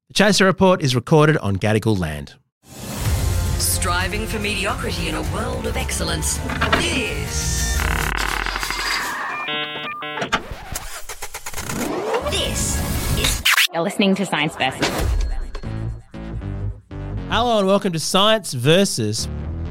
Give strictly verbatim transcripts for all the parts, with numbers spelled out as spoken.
The Chaser Report is recorded on Gadigal land. Striving for mediocrity in a world of excellence. This. This is. You're listening to Science Versus. Hello and welcome to Science Versus,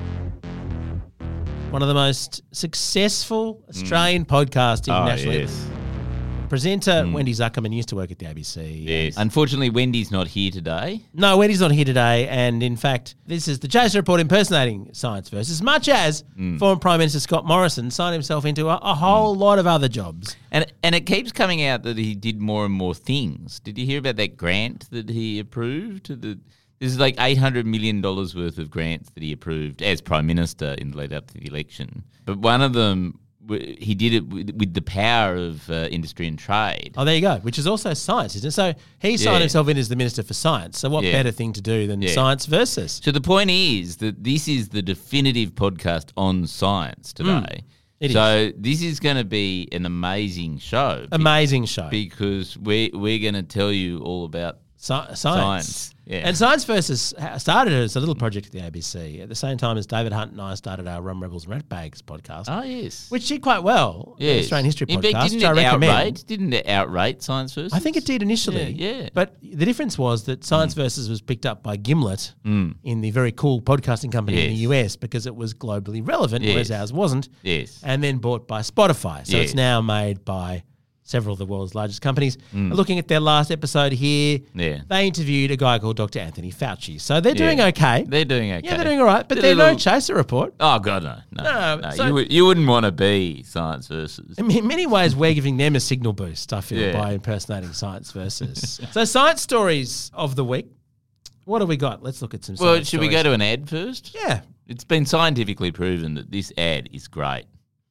one of the most successful Australian podcasts internationally. Oh, yes. Presenter mm. Wendy Zuckerman used to work at the A B C. Yes. Unfortunately, Wendy's not here today. No, Wendy's not here today. And in fact, this is the Chaser Report impersonating Science Versus, much as mm. former Prime Minister Scott Morrison signed himself into a, a whole mm. lot of other jobs. And and it keeps coming out that he did more and more things. Did you hear about that grant that he approved? To the This is like eight hundred million dollars worth of grants that he approved as Prime Minister in the lead up to the election. But one of them, he did it with, with the power of uh, industry and trade. Oh, there you go, which is also science, isn't it? So he signed yeah. himself in as the Minister for Science. So what yeah. better thing to do than yeah. Science Versus? So the point is that this is the definitive podcast on science today. Mm, it so is. this is going to be an amazing show. Amazing show. Because we're, we're going to tell you all about Sci- science. Science, yeah. And Science Versus started as a little project at the A B C at the same time as David Hunt and I started our Rum Rebels and Ratbags podcast. Oh, yes. Which did quite well, yes. the Australian History In podcast, fact, didn't which I it recommend. Outrate, didn't it outrate Science Versus? I think it did initially. Yeah, yeah. But the difference was that Science mm. Versus was picked up by Gimlet mm. in the very cool podcasting company yes. in the U S because it was globally relevant, yes. whereas ours wasn't. Yes. And then bought by Spotify. So yes. it's now made by several of the world's largest companies. Mm. Looking at their last episode here, yeah. they interviewed a guy called Doctor Anthony Fauci. So they're yeah. doing okay. They're doing okay. Yeah, they're doing all right. But Did they're little... no Chaser Report. Oh, God, no. No, no, no. so you, would, you wouldn't want to be Science Versus. In many ways, we're giving them a signal boost, I feel, yeah. by impersonating Science Versus. So science stories of the week. What have we got? Let's look at some Well, science should stories. we go to an ad first? Yeah. It's been scientifically proven that this ad is great.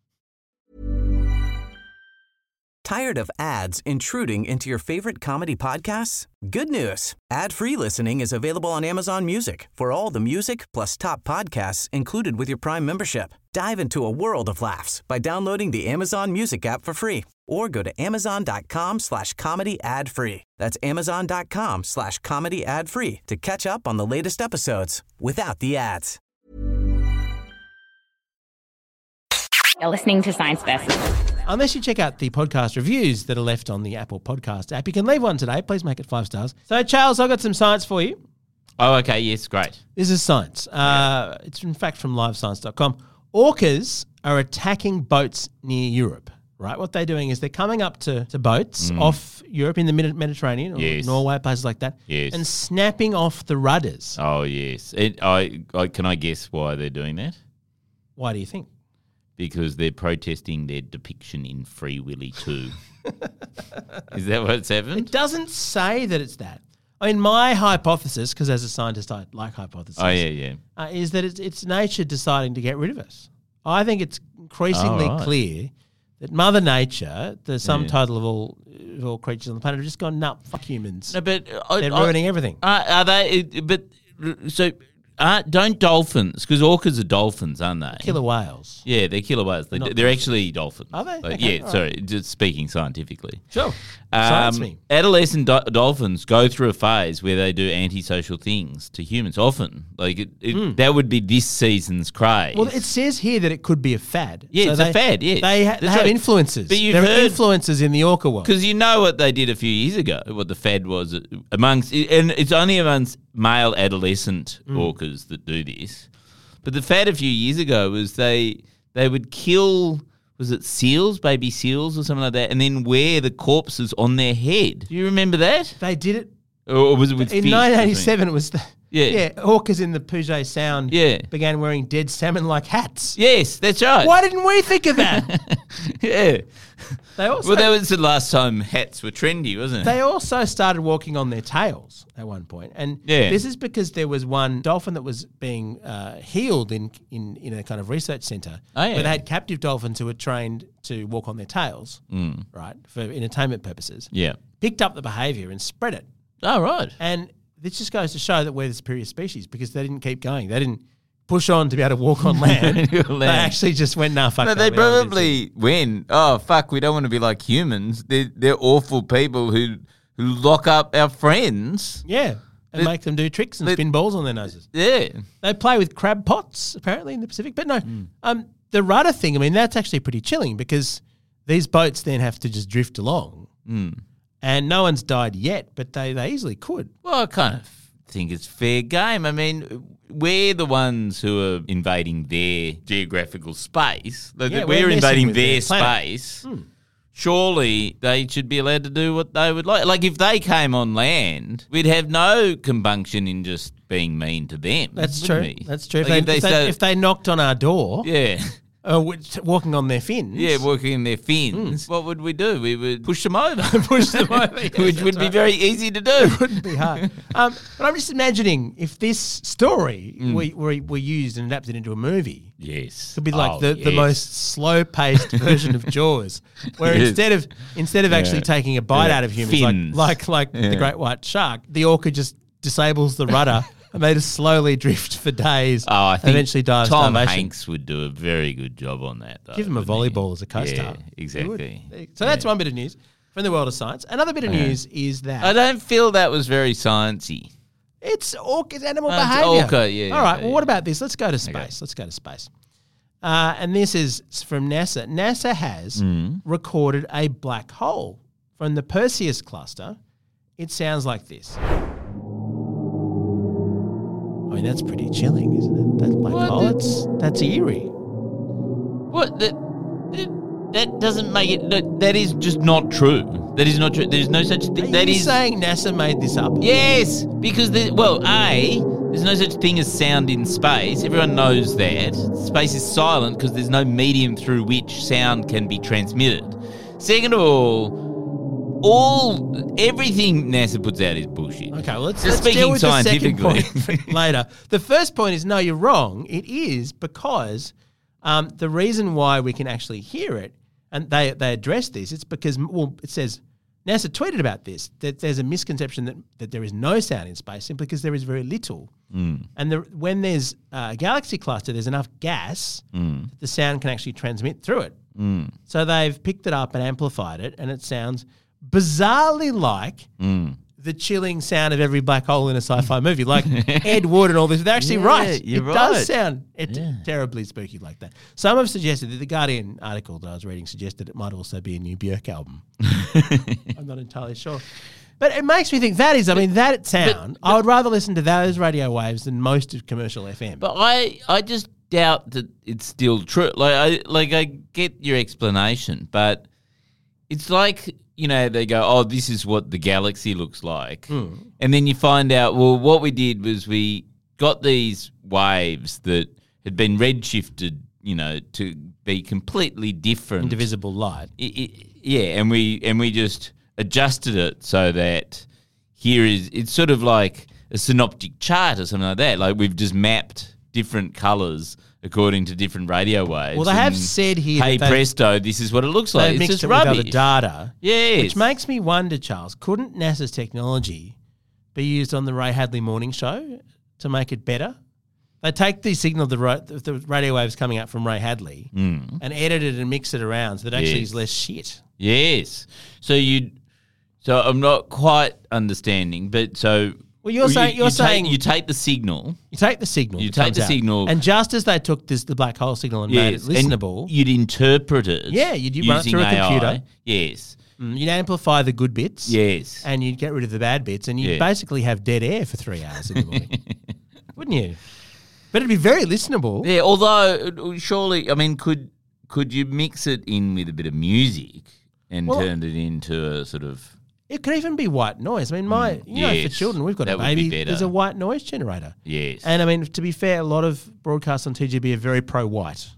Tired of ads intruding into your favorite comedy podcasts? Good news. Ad-free listening is available on Amazon Music for all the music plus top podcasts included with your Prime membership. Dive into a world of laughs by downloading the Amazon Music app for free or go to amazon.com slash comedy ad free. That's amazon.com slash comedy ad free to catch up on the latest episodes without the ads. You're listening to Science Versus. Unless you check out the podcast reviews that are left on the Apple Podcast app, you can leave one today. Please make it five stars. So, Charles, I've got some science for you. Oh, okay. Yes, great. This is science. Uh, yeah. It's, in fact, from live science dot com. Orcas are attacking boats near Europe, right? What they're doing is they're coming up to, to boats mm. off Europe in the Mediterranean or yes. Norway, places like that, yes. and snapping off the rudders. Oh, yes. It, I, I Can I guess why they're doing that? Why do you think? Because they're protesting their depiction in Free Willy two. Is that what's happened? It doesn't say that it's that. I mean, my hypothesis, because as a scientist I like hypotheses, oh, yeah, yeah. Uh, is that it's, it's nature deciding to get rid of us. I think it's increasingly oh, right. clear that Mother Nature, the sum yeah. total of all of all creatures on the planet, have just gone, no, fuck humans. No, but I, They're I, ruining everything. Uh, are they? But so... Uh, don't dolphins, because orcas are dolphins, aren't they? Killer whales. Yeah, they're killer whales. They, They're, they're actually dolphins. Are they? Like, Okay, yeah, all sorry, right. just speaking scientifically. Sure. Um, Science me. Adolescent do- dolphins go through a phase where they do antisocial things to humans. Often, like it, it, mm. that would be this season's craze. Well, it says here that it could be a fad. Yeah, so it's they, a fad. Yeah, they, ha- they have right. influences. But you've there heard, are influences in the orca world because you know what they did a few years ago. What the fad was amongst, and it's only amongst male adolescent mm. orcas that do this. But the fad a few years ago was they they would kill. Was it seals, baby seals or something like that, and then wear the corpses on their head? Do you remember that? They did it. Or was it with in fish? nineteen eighty-seven? It was the yeah, yeah. Orcas in the Puget Sound yeah. began wearing dead salmon-like hats. Yes, that's right. Why didn't we think of that? yeah. They also, well, that was the last time hats were trendy, wasn't it? They also started walking on their tails at one point, and yeah. this is because there was one dolphin that was being uh, healed in, in in a kind of research centre, oh, yeah. where they had captive dolphins who were trained to walk on their tails, mm. right, for entertainment purposes. Yeah, picked up the behaviour and spread it. Oh, right. And this just goes to show that we're the superior species because they didn't keep going. They didn't push on to be able to walk on land. They actually just went, nah, fuck no, that. they We don't want to do probably went, oh, fuck, we don't want to be like humans. They're, they're awful people who who lock up our friends. Yeah. And It- make them do tricks and it- spin balls on their noses. Yeah. They play with crab pots, apparently, in the Pacific. But no, Hmm. um, the rudder thing, I mean, that's actually pretty chilling because these boats then have to just drift along. Hmm. And no one's died yet, but they, they easily could. Well, I kind of think it's fair game. I mean, we're the ones who are invading their geographical space. Like, Yeah, we're, we're messing invading with their their planet. space. Surely they should be allowed to do what they would like. Like, if they came on land, we'd have no compunction in just being mean to them. That's wouldn't true. we? That's true. If, Like, they, if, they, started- if they knocked on our door, yeah. uh, which- walking on their fins, Yeah, working in their fins. What would we do? We would push them over. push them over, yes, Which that's would be right. very easy to do. wouldn't be hard. Um, but I'm just imagining if this story Mm. we, we, we used and adapted into a movie. Yes. It could be like Oh, the, the yes. most slow-paced version of Jaws, where Yes. instead of instead of actually Yeah. taking a bite Yeah. out of humans, like Fins. like like Yeah. the great white shark, the orca just disables the rudder and they just slowly drift for days. Oh, I and think eventually die of Tom starvation. Hanks would do a very good job on that. Though, Give him a wouldn't he? volleyball as a co-star. Yeah, He exactly. would. So that's one bit of news from the world of science. Another bit of Okay. news is that I don't feel that was very sciencey. It's orca, it's animal Oh, it's behavior. orca, yeah, All right. okay, well, what yeah. about this? Let's go to space. Let's go to space. Uh, and this is from NASA. NASA has Mm. recorded a black hole from the Perseus cluster. It sounds like this. I mean, that's pretty chilling, isn't it? That black What? hole. That's that's eerie. What? That, that, that doesn't make it. That, that is just not true. That is not true. There's no such Are thing. That you is. saying NASA made this up? Yes, because the, well, a there's no such thing as sound in space. Everyone knows that space is silent because there's no medium through which sound can be transmitted. Second of all, all everything NASA puts out is bullshit. Okay, well, let's, Just let's deal speaking with the second scientifically. point later. The first point is, no, you're wrong. It is because um, the reason why we can actually hear it, and they, they address this, it's because, well, it says, NASA tweeted about this, that there's a misconception that, that there is no sound in space simply because there is very little. Mm. And the, when there's a galaxy cluster, there's enough gas Mm. that the sound can actually transmit through it. Mm. So they've picked it up and amplified it, and it sounds bizarrely like Mm. the chilling sound of every black hole in a sci-fi movie, like Ed Wood and all this. They're actually Yeah, right. you're it does right. sound it Yeah. terribly spooky like that. Some have suggested that the Guardian article that I was reading suggested it might also be a new Björk album. I'm not entirely sure. But it makes me think that is, I mean, that sound, I would rather listen to those radio waves than most of commercial F M. But I, I just doubt that it's still true. Like I, like I get your explanation, but it's like, you know, they go, oh, this is what the galaxy looks like. Hmm. And then you find out, well, what we did was we got these waves that had been redshifted, you know, to be completely different. Indivisible light. I- I- yeah, and we and we just adjusted it so that here is, it's sort of like a synoptic chart or something like that. Like we've just mapped different colours according to different radio waves. Well, they have and, said here hey that they've- presto, this is what it looks like. They've It's mixed just it with rubbish. other data. Yes. Which makes me wonder, Charles, couldn't NASA's technology be used on the Ray Hadley morning show to make it better? They take the signal, the, ra- the radio waves coming out from Ray Hadley, Mm. and edit it and mix it around so that it actually Yes. is less shit. Yes. So you, so I'm not quite understanding, but so. Well, you're saying- you're you saying- take, you take the signal. You take the signal. You that take comes the out, signal. and just as they took this the black hole signal and made it and listenable, you'd interpret it. Yeah, you'd- you'd run it using through a A I. computer. Yes. mm, you'd amplify the good bits, Yes. and you'd get rid of the bad bits, and you'd Yeah. basically have dead air for three hours in the morning, wouldn't you? But it'd be very listenable. Yeah, although uh, surely, I mean, could could you mix it in with a bit of music and Well- turn it into a sort of It could even be white noise. I mean, my you know, for yes, children, we've got that a would be baby. better. There's a white noise generator. yes, And I mean, to be fair, a lot of broadcasts on T G B are very pro-white,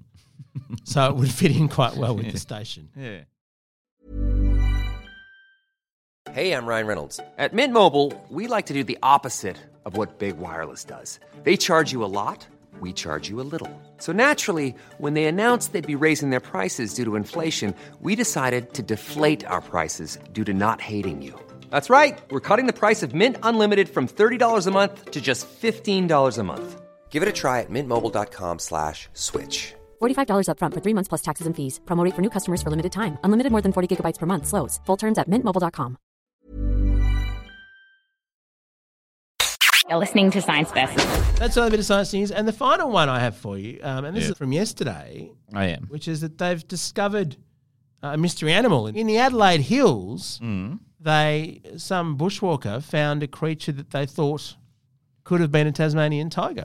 so it would fit in quite well with the station. yeah. Hey, I'm Ryan Reynolds. At Mint Mobile, we like to do the opposite of what Big Wireless does. They charge you a lot, we charge you a little. So naturally, when they announced they'd be raising their prices due to inflation, we decided to deflate our prices due to not hating you. That's right. We're cutting the price of Mint Unlimited from thirty dollars a month to just fifteen dollars a month. Give it a try at mintmobile.com slash switch. forty-five dollars up front for three months plus taxes and fees. Promo rate for new customers for limited time. Unlimited more than forty gigabytes per month. Slows full terms at mint mobile dot com. You're listening to Science Versus. That's all a bit of science news. And the final one I have for you, um, and this Yeah. is from yesterday, I am. which is that they've discovered a mystery animal. In the Adelaide Hills, Mm. they some bushwalker found a creature that they thought could have been a Tasmanian tiger.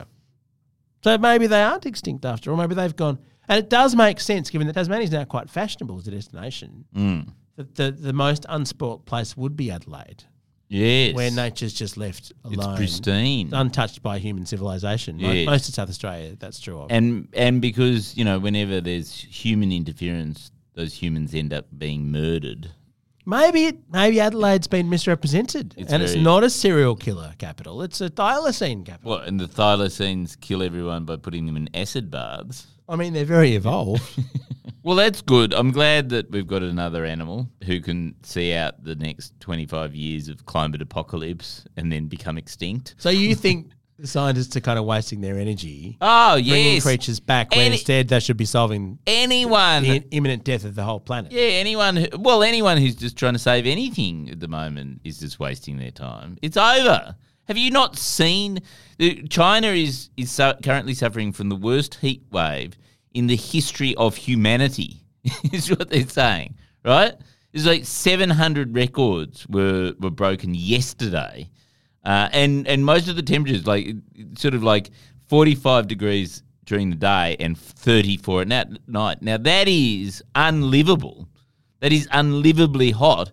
So maybe they aren't extinct after all. Maybe they've gone. And it does make sense, given that Tasmania is now quite fashionable as a destination, Mm. that the, the most unspoilt place would be Adelaide, Yes. where nature's just left It's alone. pristine. Untouched by human civilization. Mo- Yes. Most of South Australia, that's true of. And and because, you know, whenever there's human interference, those humans end up being murdered. Maybe it, maybe Adelaide's been misrepresented, It's and it's very- not a serial killer capital. It's a thylacine capital. What, and the thylacines kill everyone by putting them in acid baths? I mean, they're very evolved. Well, that's good. I'm glad that we've got another animal who can see out the next twenty-five years of climate apocalypse and then become extinct. So you think the scientists are kind of wasting their energy Oh, bringing yes. creatures back when Any- instead they should be solving Anyone. the imminent death of the whole planet? Yeah, anyone. Who, well, anyone who's just trying to save anything at the moment is just wasting their time. It's over. Have you not seen? China is is su- currently suffering from the worst heat wave in the history of humanity. Is what they're saying, right? There's like seven hundred records were were broken yesterday, uh, and and most of the temperatures like sort of like forty-five degrees during the day and thirty-four at na- night. Now that is unlivable. That is unlivably hot.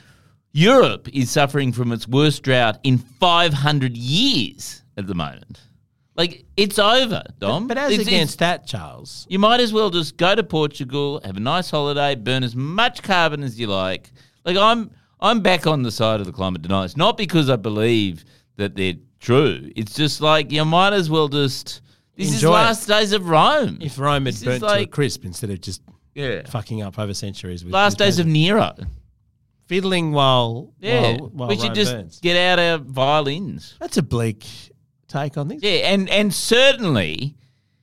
Europe is suffering from its worst drought in five hundred years at the moment. Like, it's over, Dom. But as It's- against it's- that, Charles, you might as well just go to Portugal, have a nice holiday, burn as much carbon as you like. Like, I'm I'm back on the side of the climate deniers, not because I believe that they're true. It's just like, you might as well just... This Enjoy is it. last days of Rome. if Rome had This is burnt to a like- crisp instead of just Yeah. fucking up over centuries with Last with days of Nero. fiddling while, Yeah. while, while we should Rome just burns. get out our violins. That's a bleak take on things. Yeah, and, and certainly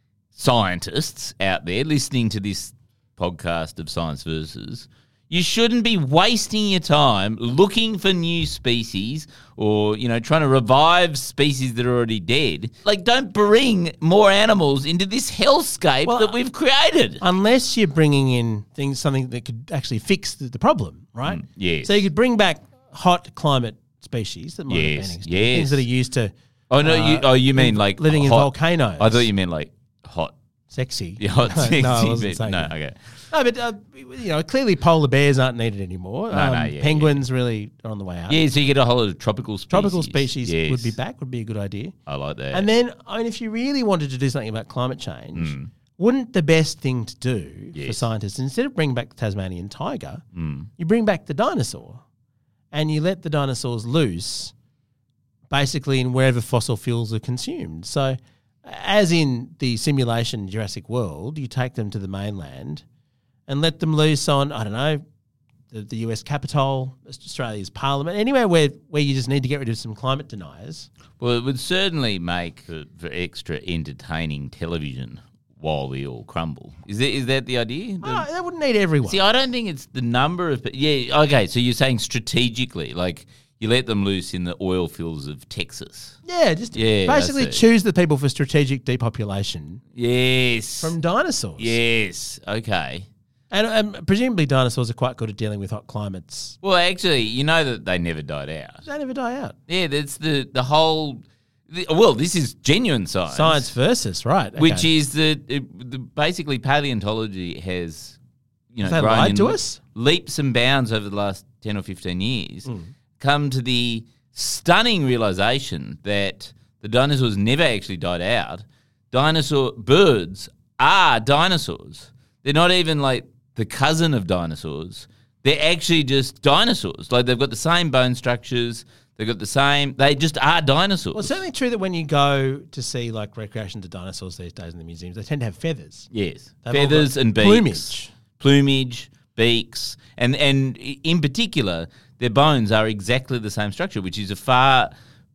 scientists out there listening to this podcast of Science Versus, you shouldn't be wasting your time looking for new species or, you know, trying to revive species that are already dead. Like, don't bring more animals into this hellscape Well, that we've created. Unless you're bringing in things, something that could actually fix the, the problem, right? Mm, yes. So you could bring back hot climate species that might have Yes, been extinct, yes. things that are used to Oh, no, you, uh, oh, you mean live- like living in hot- volcanoes. I thought you meant like hot. sexy. Yeah, hot no, sexy. no, I wasn't but- saying no, that. okay. No, but uh, you know, clearly polar bears aren't needed anymore. No, um, no, yeah, penguins really are on the way out. Yeah, so you get a whole lot of tropical species. Tropical species Yes. would be back. Would be a good idea. I like that. And then, I mean, if you really wanted to do something about climate change, Mm. wouldn't the best thing to do for Yes. scientists, instead of bringing back the Tasmanian tiger, Mm. you bring back the dinosaur and you let the dinosaurs loose basically in wherever fossil fuels are consumed. So, as in the simulation Jurassic World, you take them to the mainland and let them loose on, I don't know, the, the U S Capitol, Australia's Parliament, anywhere where, where you just need to get rid of some climate deniers. Well, it would certainly make for, for extra entertaining television while we all crumble. Is that, is that the idea? The- Oh, that wouldn't need everyone. See, I don't think it's the number of... Yeah, okay, so you're saying strategically, like you let them loose in the oil fields of Texas. yeah, just Yeah, I basically see. choose the people for strategic depopulation Yes. from dinosaurs. Yes, okay. And um, presumably dinosaurs are quite good at dealing with hot climates. Well, actually, you know that they never died out. They never die out. Yeah, that's the, the whole... The, well, this is genuine science. Science versus, right. Which okay. is that it, the, basically paleontology has, you know, Have they grown lied in to le- us? leaps and bounds over the last ten or fifteen years, Hmm. come to the stunning realization that the dinosaurs never actually died out. Dinosaur birds are dinosaurs. They're not even like the cousin of dinosaurs. They're actually just dinosaurs. Like they've got the same bone structures. They've got the same. They just are dinosaurs. Well, it's certainly true that when you go to see like recreations of dinosaurs these days in the museums, they tend to have feathers. Yes, They've all feathers got and beaks, plumage. plumage, beaks, and and in particular, their bones are exactly the same structure, which is a far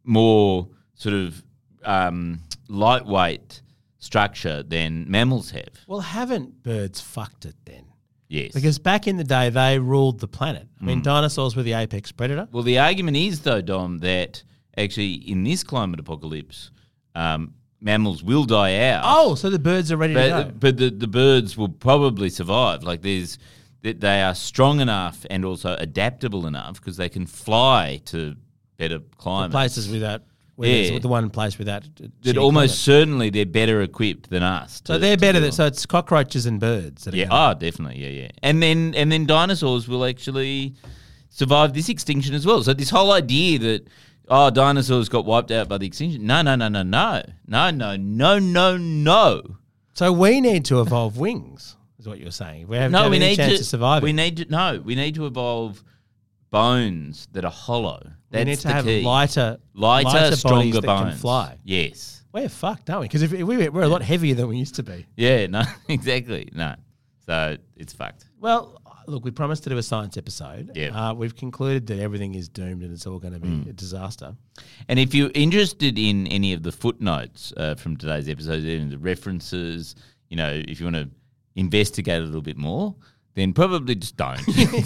more sort of um, lightweight structure than mammals have. Well, haven't birds fucked it then? Yes, Because back in the day, they ruled the planet. I Mm. mean, dinosaurs were the apex predator. well, the argument is though, Dom, that actually in this climate apocalypse, um, mammals will die out. Oh, so the birds are ready to go. But, but the, the birds will probably survive. Like there's, that they are strong enough and also adaptable enough because they can fly to better climates. Places without, where Yeah. there's the one place without. That shitty almost climate. certainly they're better equipped than us. So to- they're to better. do Than, it. so it's cockroaches and birds. That are Yeah. gonna- Oh, definitely. Yeah, yeah. And then and then dinosaurs will actually survive this extinction as well. So this whole idea that oh dinosaurs got wiped out by the extinction. No, no, no, no, no, no, no, no, no, no. So we need to evolve wings, is what you're saying. We have No, to have we any need chance to to survive. We it. need to no. We need to evolve bones that are hollow. That's we need to the have key. lighter, lighter, bodies stronger that bones. can fly. Yes. We're fucked, aren't we? Because if if we, we're a lot heavier than we used to be. Yeah. No. Exactly. No. So it's fucked. Well, look, we promised to do a science episode. Yeah. Uh, we've concluded that everything is doomed and it's all going to be a disaster. And if you're interested in any of the footnotes uh, from today's episode, any of the references, you know, if you want to investigate a little bit more, then probably just don't.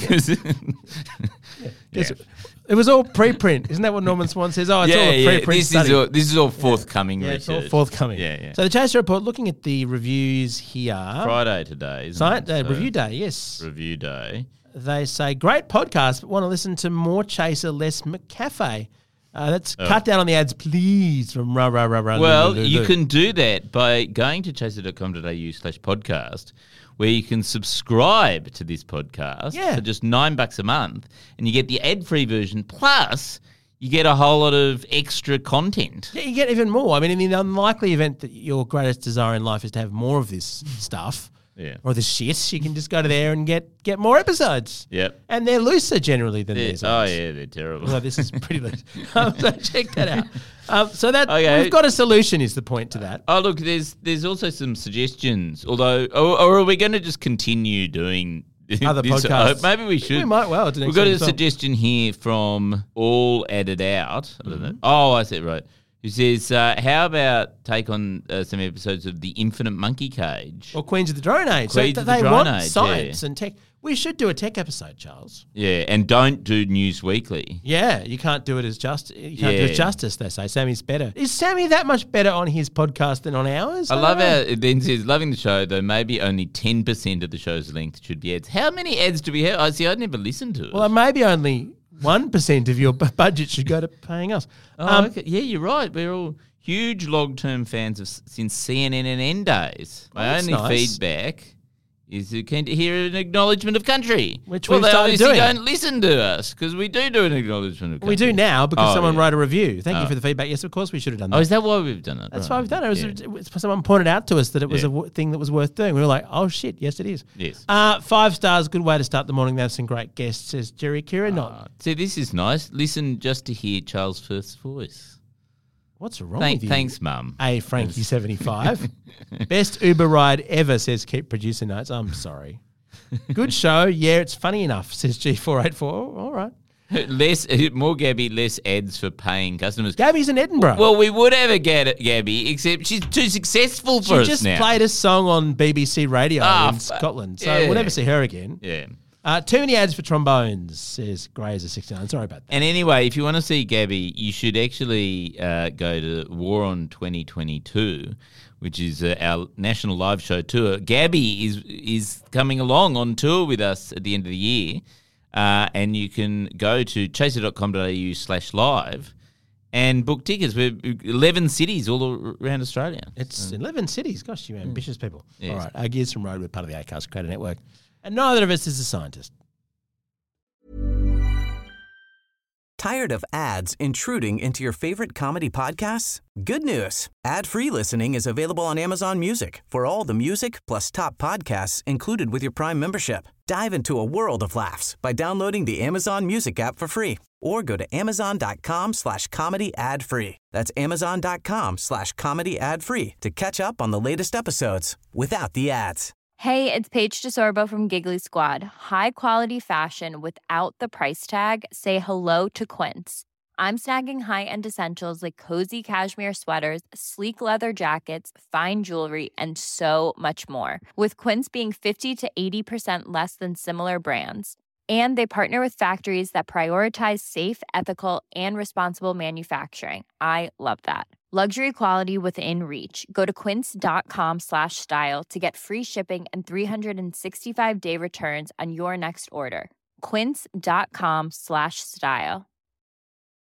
Yes. It was all preprint. Isn't that what Norman Swan says? Oh, it's all a preprint This study. is all, this is all forthcoming yeah, it's research. all forthcoming. Yeah, yeah. So the Chaser Report, looking at the reviews here. Friday today, isn't Science, it? uh, So, review day, yes. Review day. They say, great podcast, but want to listen to more Chaser, less McCafe. Uh, let's cut down on the ads, please, from rah, rah, rah, rah. Well, loo, loo, you loo. can do that by going to chaser.com.au slash podcast, where you can subscribe to this podcast Yeah. for just nine bucks a month, and you get the ad-free version, plus you get a whole lot of extra content. Yeah, you get even more. I mean, in the unlikely event that your greatest desire in life is to have more of this stuff Yeah. or this shit, you can just go to there and get, get more episodes. Yep. And they're looser generally than They're- these oh, ones. yeah, they're terrible. Well, this is pretty loose. Um, so check that out. Um, so that Okay. we've got a solution is the point to that. Oh, look, there's there's also some suggestions, although, or, or are we going to just continue doing Other this? podcasts. Uh, maybe we should. We might well. We've got a suggestion here from All Added Out. I don't know. Oh, I said right. Who says, uh, how about take on uh, some episodes of The Infinite Monkey Cage? Or Queens of the Drone Age. Queens so of th- the they Drone want Age, science yeah. and tech. We should do a tech episode, Charles. Yeah, and don't do News Weekly. Yeah, you can't do it as just. You can't do Yeah. it justice. They say Sammy's better. Is Sammy that much better on his podcast than on ours? I don't love know. how it then says, loving the show, though maybe only ten percent of the show's length should be ads. How many ads do we have? I see, I never listened to it. Well, maybe only one percent of your bu- budget should go to paying us. Oh, Um, okay. Yeah, you're right. We're all huge long-term fans of since C N N and N days. My that's only nice. feedback is you can hear an acknowledgement of country, Which well, we've they started obviously doing. don't listen to us because we do do an acknowledgement of country. We do now because Oh, someone yeah. wrote a review. Thank you Oh. for the feedback. Yes, of course we should have done that. Oh, is that why we've done it? That's Right. why we've done it. It was, Yeah. it was- someone pointed out to us that it was Yeah. a w- thing that was worth doing. We were like, oh shit, yes it is. Yes. Uh, five stars, good way to start the morning. They have some great guests, says Jerry Kira. Not Uh, see, this is nice. Listen just to hear Charles' first voice. what's wrong Thank, with you? thanks, Mum. A Frankie seventy-five. Best Uber ride ever, says keep producer notes. I'm sorry. Good show. Yeah, it's funny enough, says G four eighty-four. Oh, all right. Less, more Gabby, less ads for paying customers. Gabby's in Edinburgh. Well, we would have a Gab- Gabby, except she's too successful for she us just now. played a song on B B C Radio Ah, in fu- Scotland, so yeah. we'll never see her again. Yeah. Uh, too many ads for trombones, says Grazer sixty-nine. Sorry about that. And anyway, if you want to see Gabby, you should actually uh, go to War on twenty twenty-two, which is uh, our national live show tour. Gabby is is coming along on tour with us at the end of the year, uh, and you can go to chaser.com.au slash live and book tickets. We're eleven cities all around Australia. It's eleven cities. Gosh, you ambitious people. Yes. All right. Our Gears from Road, we're part of the Acast Creator Network. And neither of us is a scientist. Tired of ads intruding into your favorite comedy podcasts? Good news. Ad-free listening is available on Amazon Music for all the music plus top podcasts included with your Prime membership. Dive into a world of laughs by downloading the Amazon Music app for free or go to amazon.com slash comedy ad free. That's amazon.com slash comedy ad free to catch up on the latest episodes without the ads. Hey, it's Paige DeSorbo from Giggly Squad. High quality fashion without the price tag. Say hello to Quince. I'm snagging high-end essentials like cozy cashmere sweaters, sleek leather jackets, fine jewelry, and so much more. With Quince being fifty to eighty percent less than similar brands. And they partner with factories that prioritize safe, ethical, and responsible manufacturing. I love that. Luxury quality within reach. Go to quince.com slash style to get free shipping and three sixty-five day returns on your next order. Quince.com slash style.